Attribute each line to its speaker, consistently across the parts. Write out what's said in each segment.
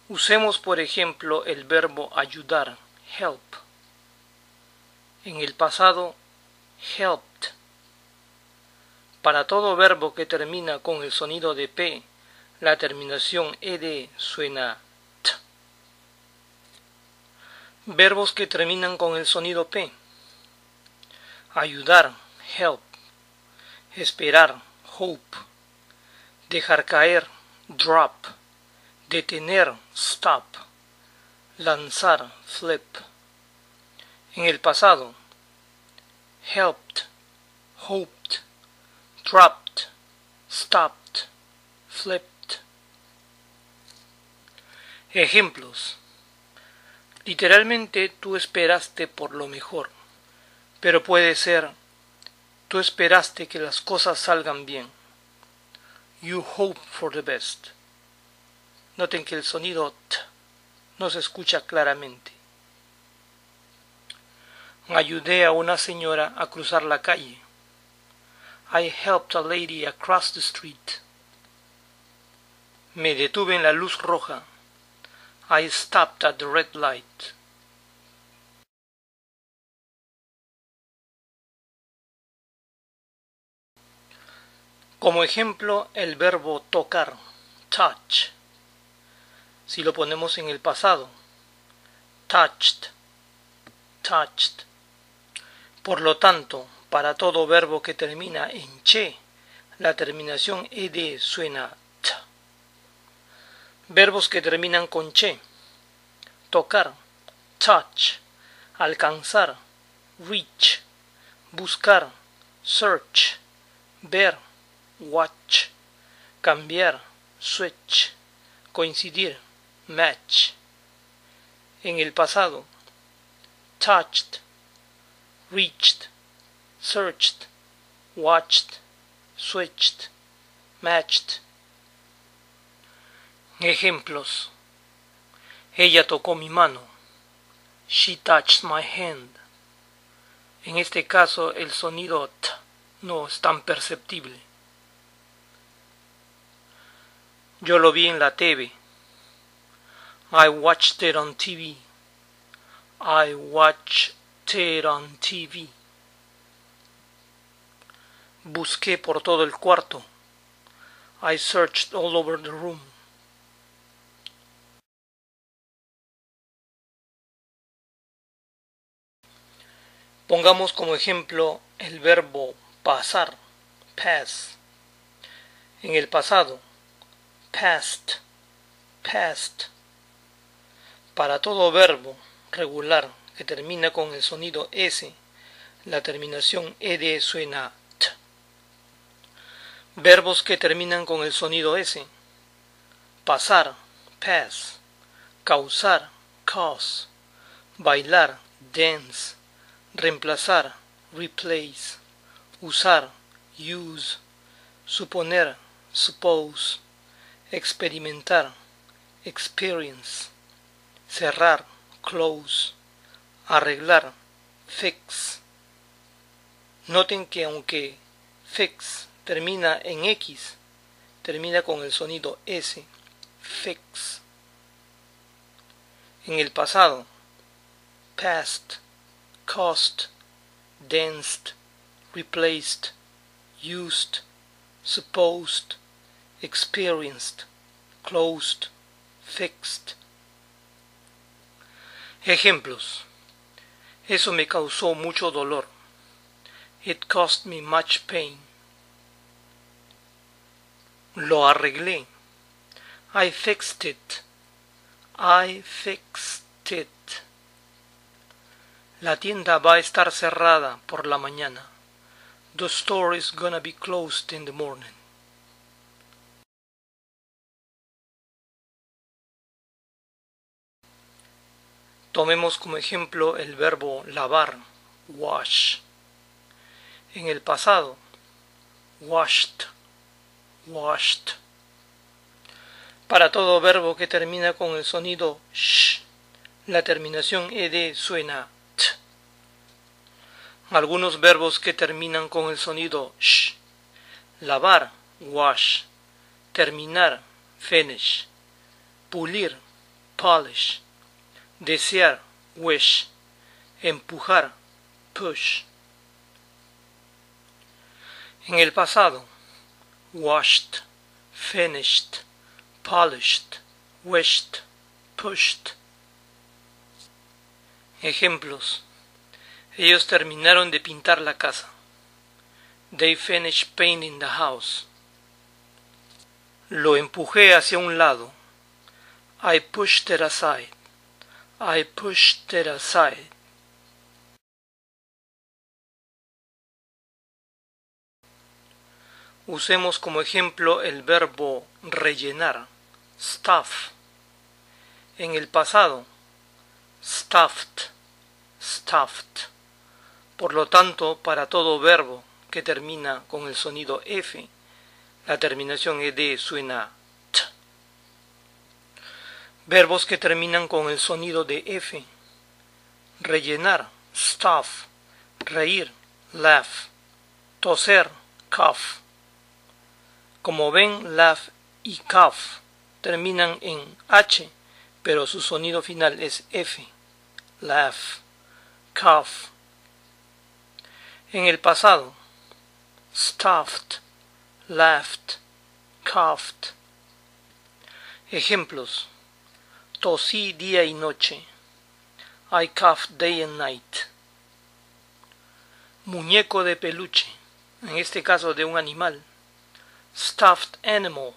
Speaker 1: Usemos por ejemplo el verbo ayudar, help. En el pasado, helped. Para todo verbo que termina con el sonido de P, la terminación ed suena t. Verbos que terminan con el sonido P. Ayudar, help. Esperar, hope. Dejar caer, drop. Detener, stop. Lanzar, flip. En el pasado, helped, hoped, dropped, stopped, flipped. Ejemplos. Literalmente tú esperaste por lo mejor, pero puede ser tú esperaste que las cosas salgan bien. You hope for the best. Noten que el sonido t no se escucha claramente. Ayudé a una señora a cruzar la calle. I helped a lady across the street. Me detuve en la luz roja. I stopped at the red light. Como ejemplo, el verbo tocar, touch. Si lo ponemos en el pasado, touched, touched. Por lo tanto, para todo verbo que termina en che, la terminación ed suena t. Verbos que terminan con che. Tocar, touch. Alcanzar, reach. Buscar, search. Ver, watch. Cambiar, switch. Coincidir, match. En el pasado, touched, reached, searched, watched, switched, matched. Ejemplos. Ella tocó mi mano. She touched my hand. En este caso el sonido t no es tan perceptible. Yo lo vi en la TV. I watched it on TV. I watched it on TV. Busqué por todo el cuarto. I searched all over the room. Pongamos como ejemplo el verbo pasar, pass. En el pasado, passed, passed. Para todo verbo regular que termina con el sonido S, la terminación ed suena t. Verbos que terminan con el sonido S. Pasar, pass. Causar, cause. Bailar, dance. Reemplazar, replace. Usar, use. Suponer, suppose. Experimentar, experience. Cerrar, close. Arreglar, fix. Noten que aunque fix termina en X, termina con el sonido S, fix. En el pasado, passed, caused, danced, replaced, used, supposed, experienced, closed, fixed. Ejemplos. Eso me causó mucho dolor. It caused me much pain. Lo arreglé. I fixed it. I fixed it. La tienda va a estar cerrada por la mañana. The store is gonna be closed in the morning. Tomemos como ejemplo el verbo lavar, wash. En el pasado, washed, washed. Para todo verbo que termina con el sonido sh, la terminación ed suena t. Algunos verbos que terminan con el sonido sh. Lavar, wash. Terminar, finish. Pulir, polish, desear, wish, empujar, push. En el pasado, washed, finished, polished, wished, pushed. Ejemplos. Ellos terminaron de pintar la casa. They finished painting the house. Lo empujé hacia un lado. I pushed it aside. I pushed it aside. Usemos como ejemplo el verbo rellenar, stuff. En el pasado, stuffed, stuffed. Por lo tanto, para todo verbo que termina con el sonido F, la terminación ed suena t. Verbos que terminan con el sonido de F. Rellenar, stuff. Reír, laugh. Toser, cough. Como ven, laugh y cough terminan en H, pero su sonido final es F. Laugh, cough. En el pasado, stuffed, laughed, coughed. Ejemplos. Tosí día y noche. I coughed day and night. Muñeco de peluche, en este caso de un animal. Stuffed animal.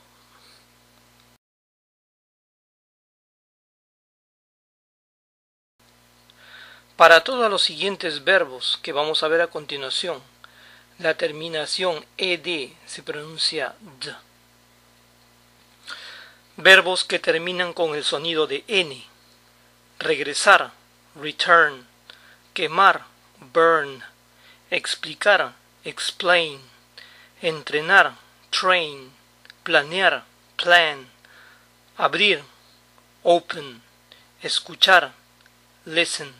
Speaker 1: Para todos los siguientes verbos que vamos a ver a continuación, la terminación ed se pronuncia d. Verbos que terminan con el sonido de n. Regresar, return. Quemar, burn. Explicar, explain. Entrenar, train. Planear, plan. Abrir, open. Escuchar, listen.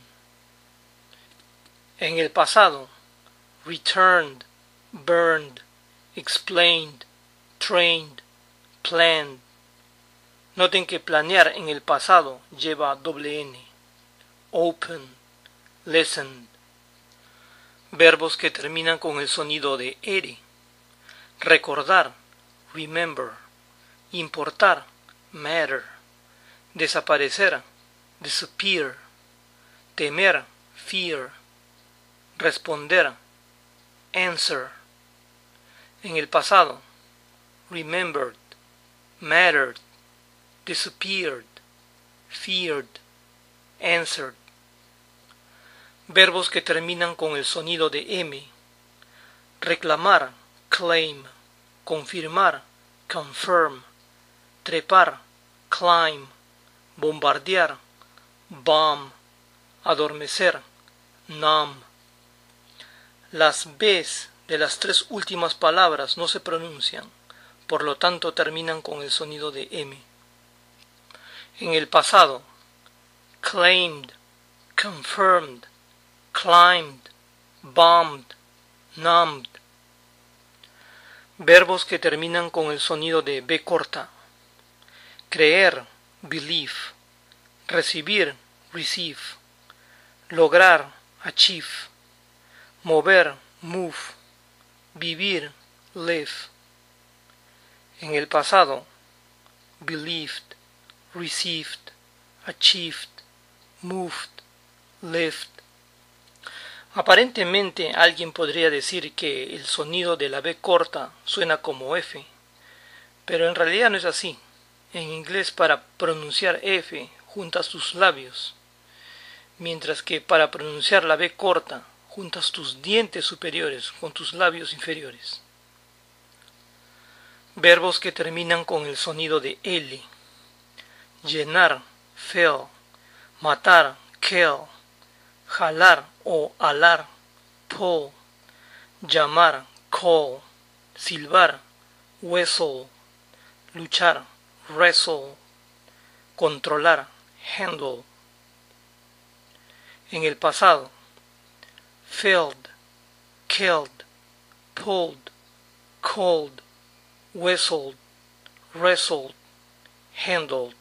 Speaker 1: En el pasado, returned, burned, explained, trained, planned. Noten que planear en el pasado lleva doble N. Open, listened. Verbos que terminan con el sonido de R. Recordar, remember. Importar, matter. Desaparecer, disappear. Temer, fear. Responder, answer. En el pasado, remembered, mattered, disappeared, feared, answered. Verbos que terminan con el sonido de M. Reclamar, claim. Confirmar, confirm. Trepar, climb. Bombardear, bomb. Adormecer, numb. Las B's de las tres últimas palabras no se pronuncian, por lo tanto terminan con el sonido de M. En el pasado, claimed, confirmed, climbed, bombed, numbed. Verbos que terminan con el sonido de B corta. Creer, believe. Recibir, receive. Lograr, achieve. Mover, move. Vivir, live. En el pasado, believed, received, achieved, moved, lived. Aparentemente alguien podría decir que el sonido de la B corta suena como F, pero en realidad no es así. En inglés, para pronunciar F juntas tus labios, mientras que para pronunciar la B corta juntas tus dientes superiores con tus labios inferiores. Verbos que terminan con el sonido de L. Llenar, fill. Matar, kill. Jalar o alar, pull. Llamar, call. Silbar, whistle. Luchar, wrestle. Controlar, handle. En el pasado, filled, killed, pulled, called, whistled, wrestled, handled.